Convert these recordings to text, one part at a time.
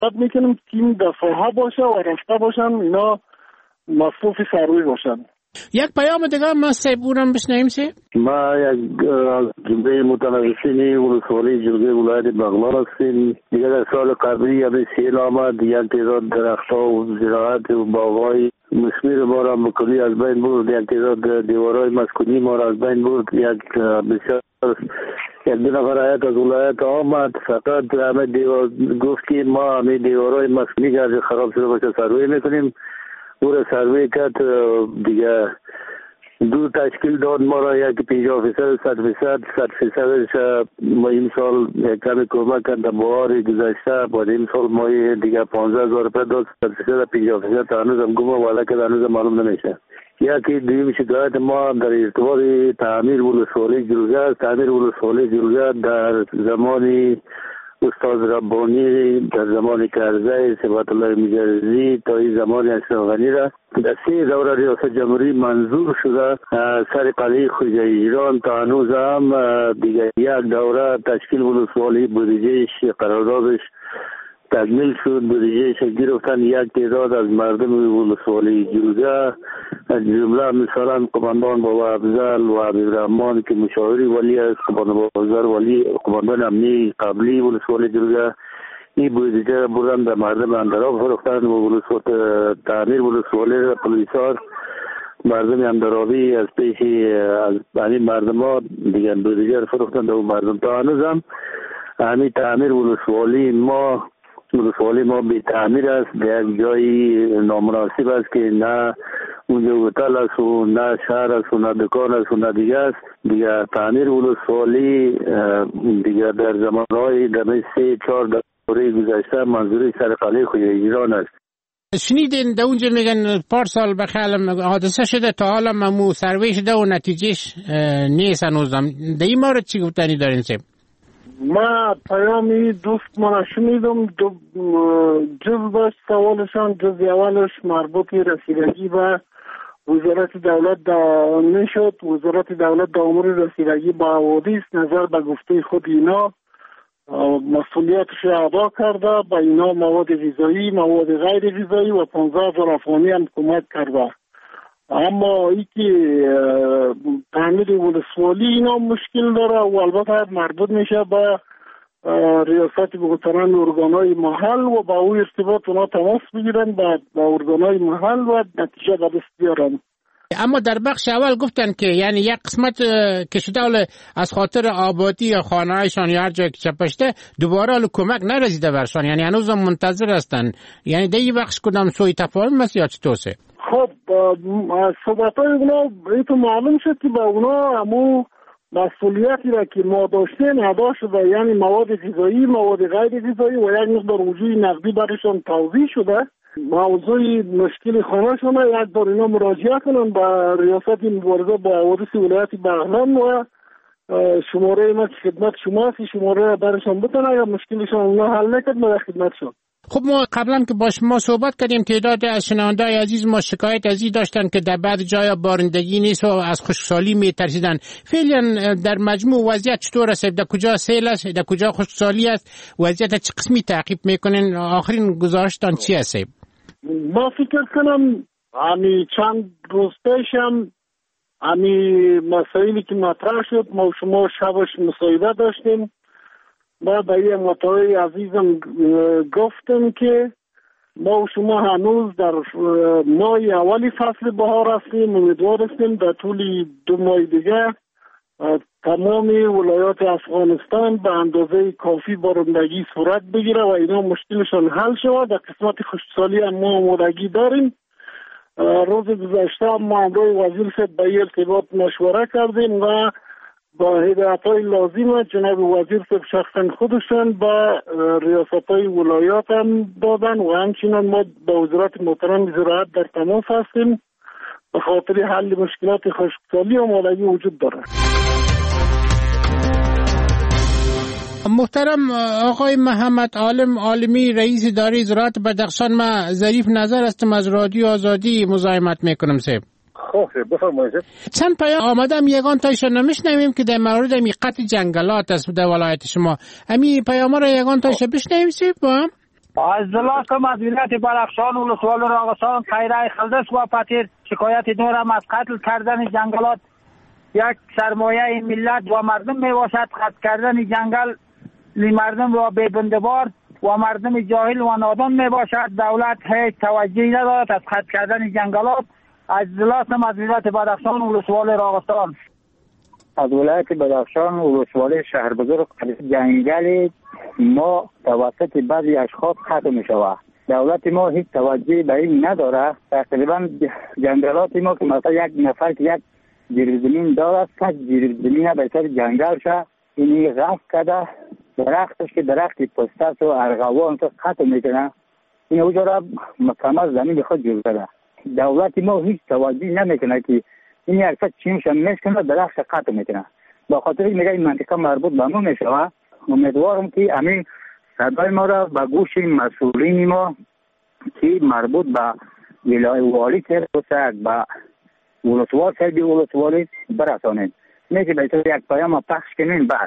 بعد میکنیم تیم دفاعها باشه و رفته باشن اینا مصروف سروی باشن. یک پیام دیگه ما سیبورم بشنویم سه. ما یک جمعه متنوعین ولسوالی جلگه ولایت بغلان هستیم. دیگه در سال قبلی همه سیل آمد، یک تعداد درختها و زراعت و باغ‌های مسمیر ما را بکلی از بین برد، یک تعداد دیوارهای مسکونی ما را از بین برد. یک دو نفر آیت از ولایت آمد، فقط همه دیوار گفت که ما همه دیوارهای مسکونی که از خراب شده باشه سروی میکنیم. او را سروی کرد، دیگه دو تشکیل داد ما را، یک 50%، 100%. ما این سال کمی کمک کرد در بهار گذشته. بعد این سال ما دیگه 15,000 روپیه داد، 100%. هنوز هم گم والا که هنوز معلوم نمیشه. یکی دویم شکایت ما در ارتباط تعمیر ولسوالی جلگه است. تعمیر ولسوالی جلگه در زمان استاد ربانی، در زمان کرزی، صفت الله مجرزی تا این زمان اشرف غنی را در 3 دوره ریاست جمهوری منظور شده. سر قلعه خوجه ایران تا هنوز هم دیگه یک دوره تشکیل ولسوالی بودجهش قراردادش تکمیل شد. بودجهش گرفتن یک تعداد از مردم ولسوالی جلگه، جمله مثلا قماندان بابا افضل و عبدالرحمن که مشاوری ولی است، قماندان بابا افضل ولی قماندان امنی قبلی ولسوالی جلگه، این بودجه بردن به مردم اندراب فروختن و تعمیر ولسوالی پلیسار مردم اندرابی از پیش از این مردم ها دیگه بودجه فروختن به مردم. تا هنوز هم همین تعمیر ولسوالی ما بی تعمیر است. در یک جایی نامناسب است که نه اونجا هتل است و نه شهر است و نه دکان است و نه دیگه است. دیگه تعمیر ولسوالی دیگه در زمانهای در 3-4 دوره گذشته منظوری سر قلعه خوجه ایران است. شنیدین در اونجا میگن پارسال بخیال حادثه شده، تا حالا ممو سروی شده و نتیجهش نیست هنوزم. در این مورد چی گفتنی دارین سیم؟ ما پیامی دوست من شنیدم، جز داشت سوالشان. جز اولش مربوط رسیدگی به وزارت دولت نشد. وزارت دولت در امور رسیدگی به حوادث نظر به گفته خود اینا مسئولیتش ادا کرده. به اینا مواد غذایی، مواد غیر غذایی و 15,000 افغانی هم کمک کرده. اما ای که تعمیر ولسوالی اینا مشکل داره و البته مربوط میشه به ریاست محترم ارگانهای محل و با او ارتباط اونا تماس بگیرن با ارگانهای محل و نتیجه به دست بیارن. اما در بخش اول گفتن که یعنی یک قسمت که شده از خاطر آبادی یا خانه‌هایشان یا هر جایی که چپشته دوباره کمک نرسیده برشان، یعنی هنوز منتظر هستن. یعنی در این بخش کدام سوی تفاهم است یا چطور؟ خب صحبتای اونا ایتو معلوم شد که با اونا همون مسئولیتی را که ما داشتیم ادا شده، یعنی مواد غذایی، مواد غیر غذایی و یک مقدار وجوه نقدی برشان توضیح شده. موضوع مشکل خانه‌شان یک بار اینا مراجعه کنن با ریاست مبارزه با حوادث ولایت بغلان و شماره ما خدمت شماست، شماره برشان بتونه یا مشکلشان اونا حل نکرد ما خدمتشان. خب ما قبلا که با شما صحبت کردیم تعداد از شنونده‌های عزیز ما شکایت از این داشتن که در بعض جایا بارندگی نیست و از خشکسالی میترسیدن. فعلا در مجموع وضعیت چطور است؟ در کجا سیل است؟ در کجا خشکسالی است؟ وضعیت چه قسمی تعقیب میکنین؟ آخرین گزارشتان چی است؟ ما فکر کنم همی چند روز پیشم همی مسائلی که مطرح شد ما شما شبش مصاحبه داشتیم. ما به یه مطالعه عزیزم گفتم که ما و شما هنوز در ماه اولی فصل بهار هستیم. امیدوار هستیم در طول 2 ماه دیگه تمام ولایات افغانستان به اندازه کافی بارندگی صورت بگیره و اینا مشکلشان حل شود. در قسمت خشکسالی هم ما آمادگی داریم. روز گذشته ما امروی وزیر صاحب به ارتباط مشوره کردیم و با هدایت‌های لازم جناب وزیر صاحب شخصا خودشان با ریاست‌های ولایات هم دادن و همچنین ما با وزارت محترم زراعت در تماس هستیم به خاطر حل مشکلات خشکسالی و آمادگی وجود داره. محترم آقای محمد عالمی رئیس اداره زراعت بدخشان، ما ظریف نظر هستم از رادیو آزادی مزاحمت میکنم صاحب. خب بفرمایید. چند پیام آمدم یگان تایشان نمیشنویم که در مورد قطع جنگلات است در ولایت شما. همین پیام را یگان تایش بشنویم صاحب با هم. از دلاتم از ولایت بدخشان ولسوالی راغستان خیره خلدس و پتیر شکایت دارم از قتل کردن جنگلات یک سرمایه ملت و مردم می باشد. قطع کردن جنگل مردم را به بندبار و مردم جاهل و نادان می باشد. دولت هیچ توجهی ندارد از قطع کردن جنگلات. از دلاتم از ولایت بدخشان ولسوالی راغستان. از ولایت بدخشان ولسوالی شهر بزرگ جنگل ما توسط بعضی اشخاص قطع می شود. دولت ما هیچ توجهی به این نداره. تقریبا جنگلات ما که مثلا یک نفر که یک جریب زمین دارد که جریب زمین به سر جنگل شه اینی غصب کرده درختش که درختی پستاس و ارغوان تو قطع میکنه این اوجا را مکمل زمین خود جور کرده. دولت ما هیچ توجهی نمیکنه که این اکثر چیمش میشکنه درخت قطع میکنه. با خاطر میگه این منطقه مربوط به ما میشوه. امیدوارم که همین صدای ما را به گوش مسئولین ما که مربوط به ولایت والی سرپوسک به ولسوال سربی ولسوالی برسانید. میگه بهتر یک پیام پخش کنین بس.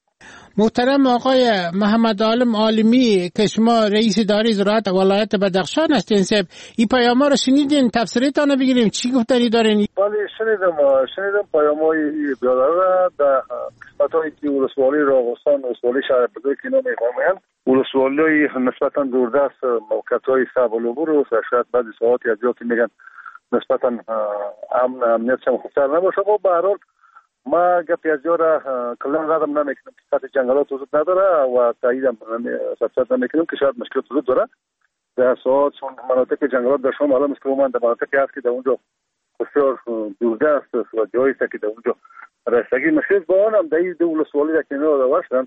محترم آقای محمد عالم عالمی که شما رئیس اداره زراعت ولایت بدخشان هستین صاحب، این پیام ها رو شنیدین؟ تفسیرتان بگیریم چی گفتنی دارین؟ بله شنیدم پیام های بیادر را در قسمت هایی که ولسوالی راغستان ولسوالی شهر بزرگ که اینا میفرمایند ولسوالی نسبتا دوردست موقعیت های صعب العبور و شاید بعضی ساعات از جا که میگن نسبتا امنیت هم خوبتر نباشه. خب به هر حال ما گپی از جا را کلا قدم نمیکنم که سطح جنگلات وجود نداره و تایید هم سطح نمیکنم که شاید مشکلات وجود داره در ساعت چون مناطق جنگلات در شما الان مثل من در مناطقی هست که در اونجا بسیار دوردست و جایی است که در اونجا رسیدگی مشکل با آن هم در این ولسوالی را که اینا داشته شدن.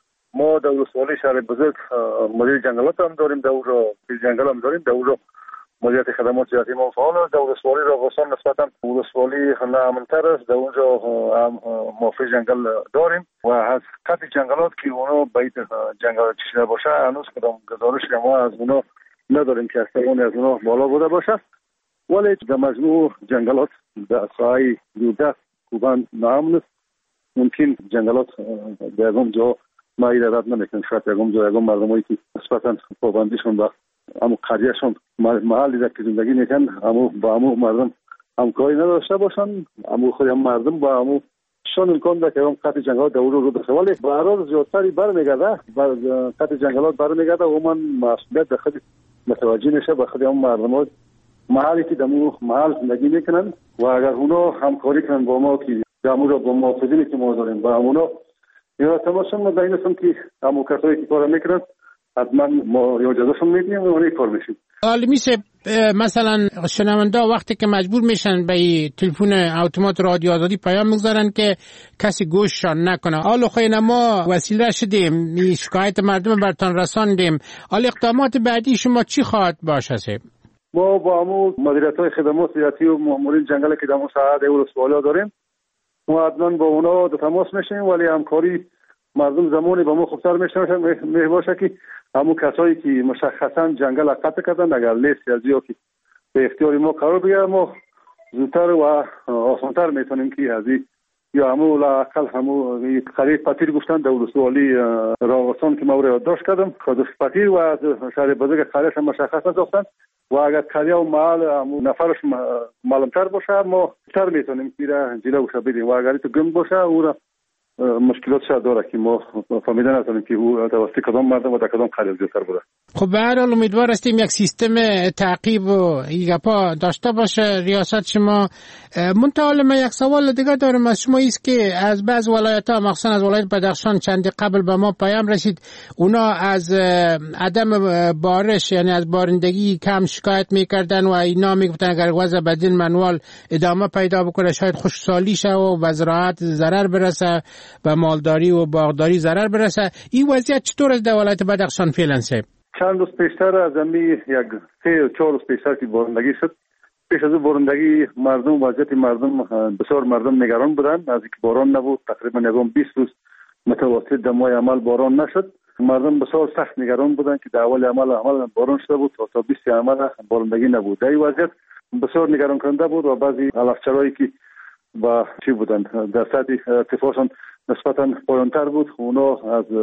ما در ولسوالی شهر بزرگ مدیر جنگلات هم داریم، در اونجا جنگل هم داریم، در اونجا مدیریت خدمات زراعتی ما فعال است. در ولسوالی راغستان نسبتا ولسوالی نامن‌تر است، در اونجا هم موافق جنگل داریم و از قطع جنگلات که اونا باید جنگل چشیده باشه هنوز کدام گزارش که ما از اونا نداریم که استوان از اونا بالا بوده باشه. ولی در مجموع جنگلات در ساحه دوردست کوبان نامن است. ممکن جنگلات در اونجا ما ایراد نمیکنیم، شاید اونجا مردمایی که نسبتا پابندیشون با همون قریهشون محلی در که زندگی میکن با همون مردم همکاری نداشته باشن، همون خود هم مردم با همون شان امکان ده که هم قطع جنگلات در رو داشته. ولی به هر حال زیادتری برمیگرده قطع جنگلات برمیگرده و من مسئولیت به خود متوجه میشه به خود هم مردم ها محلی که در محل زندگی میکنن و اگر اونا همکاری کنن با ما که در رو با محافظینی که ما داریم با اونا یا تماشا ما در این هستم که همون کسایی که کار میکنن حتما ما اجازهشون میدیم و اونی کار میشیم. عالمی صاحب مثلا شنونده وقتی که مجبور میشن به تلفن اتومات رادیو آزادی پیام میگذارن که کسی گوششان نکنه. حالا خیلی ما وسیله شدیم شکایت مردم برتان رساندیم. حالا اقدامات بعدی شما چی خواهد باشه صاحب؟ ما با همون مدیریت‌های خدمات زراعتی و مامورین جنگل که در اون ساحه ولسوالی داریم ما حتما با اونا در تماس میشیم، ولی همکاری مردم زمانی با ما خوبتر میشه باشه که همون کسایی که مشخصا جنگل قطع کردن اگر لیست از یا که به اختیار ما قرار بگیره ما زودتر و آسانتر میتونیم که از یا همون لااقل همون خرید پتیر گفتن در ولسوالی راغستان که ما رو یادداشت کردم خودش پتیر و از شهر بزرگ خریش هم مشخص نساختن و اگر خریه و محل نفرش معلومتر باشه ما تر میتونیم که جلو بشه بدیم و اگر تو گم باشه او را مشکلات شاید داره که ما فهمیده نتونیم که او توسط کدام مردم و در کدام قریه زیادتر بوده. خب به هر حال امیدوار هستیم یک سیستم تعقیب و گپا داشته باشه ریاست شما. منتها من یک سوال دیگه دارم از شما است که از بعض ولایت‌ها مخصوصا از ولایت بدخشان چند قبل به ما پیام رسید اونا از عدم بارش یعنی از بارندگی کم شکایت میکردن و اینا میگفتن اگر وضع بدین منوال ادامه پیدا بکنه شاید خشکسالی شه و زراعت ضرر برسه و مالداری و باغداری ضرر برسه. این وضعیت چطور است در ولایت بدخشان فعلا صاحب؟ چند روز پیشتر از یک 3-4 روز پیشتر که بارندگی شد، پیش از بارندگی مردم وضعیت مردم بسیار مردم نگران بودن از اینکه باران نبود. تقریبا 20 روز متواصل در ماه عمل باران نشد. مردم بسیار سخت نگران بودن که در اول عمل باران شده بود تا 20 عمل بارندگی نبود. در این وضعیت بسیار نگران کننده بود و بعضی علفچرایی که با چی بودن در سطح ارتفاعشون نسبتا پایان‌تر بود اونا از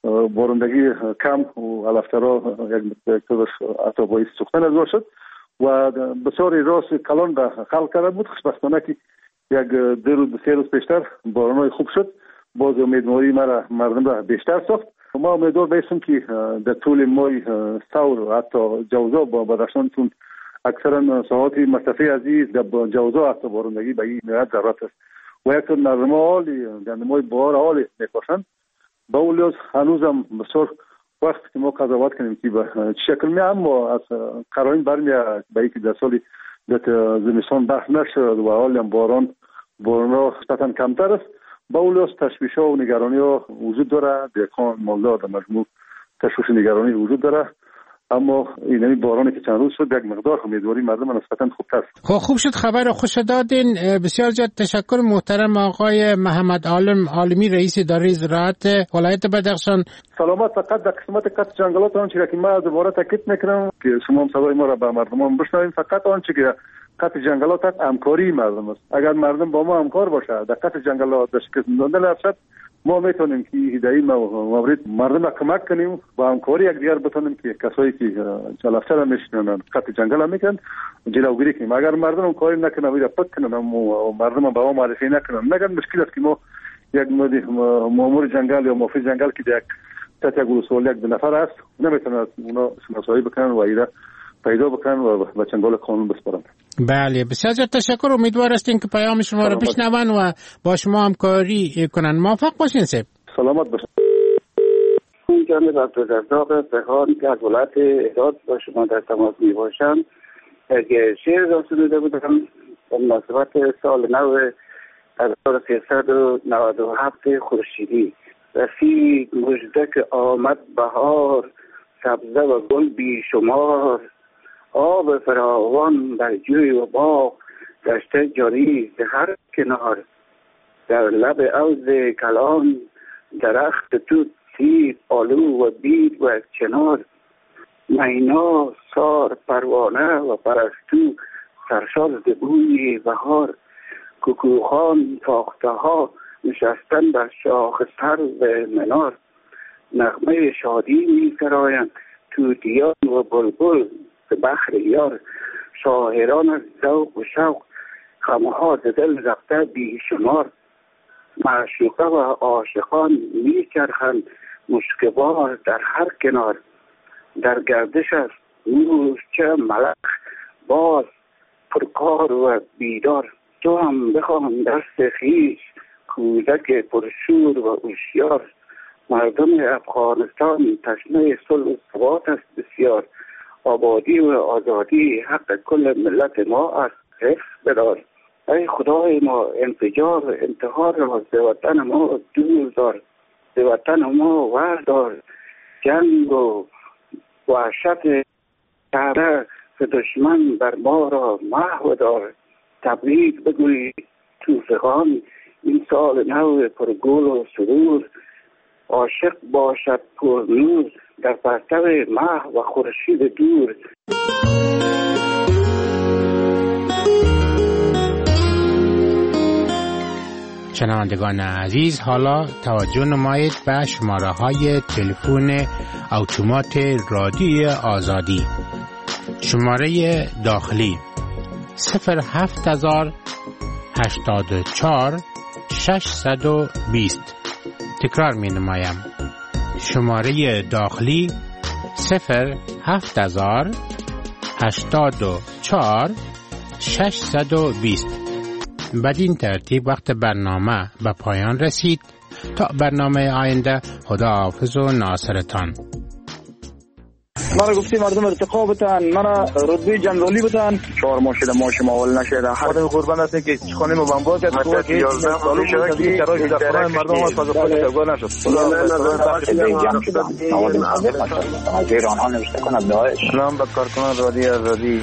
بارندگی کم و الافترا یک طورش حتی باعث سوختن از باشد و بسیاری راست کلان را خلق کرده بود. خوشبختانه که یک 2 روز 3 روز پیشتر بارانای خوب شد، باز امیدواری مردم را بیشتر ساخت. ما امیدوار باشیم که در طول ماه ثور حتی جوزا با بدخشان، چون اکثرا ساحات مرتفع عزیز در جوزا حتی بارندگی به این نهایت ضرورت است و یک طور نرمه عالی در نمای بهار عالی میباشند. با اون هنوزم بسیار وقت که ما قضاوت کنیم که به چه شکل می، اما از قرائن برمیاد به اینکه در سال زمستان بحث نشد و حالی هم باران ها نسبتاً کمتر است. با اون تشویش ها و نگرانی ها وجود داره، دیکان مالدار در مجموع تشویش نگرانی وجود داره، اما این بارانی که چند روز شد یک مقدار امیدواری مردم نسبتاً خوبتر است. خب خوب شد خبر خوش دادین. بسیار زیاد تشکر محترم آقای محمد عالمی رئیس اداره زراعت ولایت بدخشان. سلامت. فقط در قسمت قطع جنگلات آنچه که ما دوباره تاکید میکنم که شما هم صدای ما را به مردمان بشنوید، فقط آنچه که قطع جنگلات همکاری مردم است. اگر مردم با ما همکار باشه در قطع جنگلات در شکست دادن افسد، ما میتونیم که در این مورد مردم را کمک کنیم، با همکاری یکدیگر بتونیم که کسایی که چلافچر میشنن قطع جنگل هم میکنن جلوگیری کنیم. اگر مردم همکاری نکنن و پد کنن و مردم با ما معرفی نکنن، مگر مشکل است که ما یک مامور جنگل یا مافی جنگل که یک تحت یک اصول یک نفر است نمیتونن اونا شناسایی بکنن و ایده پیدا بکنن و به چنگال قانون بسپارن. بله بسیار تشکر. امیدوار هستیم که پیام شما را بشنون و با شما همکاری کنن. موفق باشین سب. سلامت باشین. جناب عبدالرزاق بهان که از ولایت احداد با شما در تماس می باشم. شعر را سروده بودم به مناسبت سال نو 1397 خورشیدی. رفیق مژده که آمد بهار، سبزه و گل بی شمار، آب فراوان در جوی و باغ، گشته جاری ز هر کنار. در لب حوض کلان درخت توت، سیب، آلو و بید و چنار. مینا، سار، پروانه و پرستو سرشار ز بوی بهار. کوکوخان تاخته ها نشستن بر شاخ سرو منار. نغمه شادی می سرایند طوطیان و بلبل به بحر یار. شاعران از ذوق و شوق غمها ز دل رفته بی شمار. معشوقه و عاشقان می چرخند مشکبار در هر کنار. در گردش است مورچه ملخ باز پرکار و بیدار. تو هم بخوان دست خویش کودک پرشور و هوشیار. مردم افغانستان تشنه صلح و ثبات است بسیار. آبادی و آزادی حق کل ملت ما است، حفظ بدار. ای خدای ما انفجار و انتحار را ز وطن ما دور دار. ز وطن ما وردار. جنگ و وحشت تره ز دشمن بر ما را محو دار. تبریک بگوی توفقان این سال نو پر گل و سرور. عاشق باشد پر نور در پرتو مه و خورشید دور. شنوندگان عزیز، حالا توجه نمایید به شماره های تلفن اتومات رادیوی آزادی. شماره داخلی 07084 620. تکرار می نمایم. شماره داخلی 07084 620. بدین ترتیب وقت برنامه به پایان رسید. تا برنامه آینده، خداحافظ و ناصرتان. مرا گفتی مردم ارتقا بتن، مرا رتبه جنرالی بتن. 4 ماه شده ماش معول نشده. خدا قربان است که خانه ما بمبار کرد. تو که 11 سال شده که چرای در خانه مردم از فاز خود تگار نشد. از ایران ها نوشته کند داعش. سلام به کارکنان رادیو آزادی.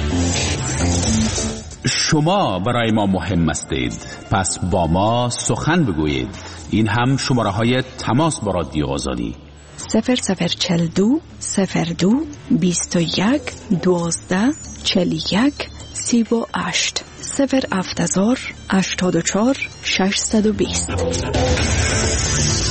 شما برای ما مهم هستید، پس با ما سخن بگویید. این هم شماره های تماس با رادیو آزادی 0042 02 21 12 41 38 070 84 620.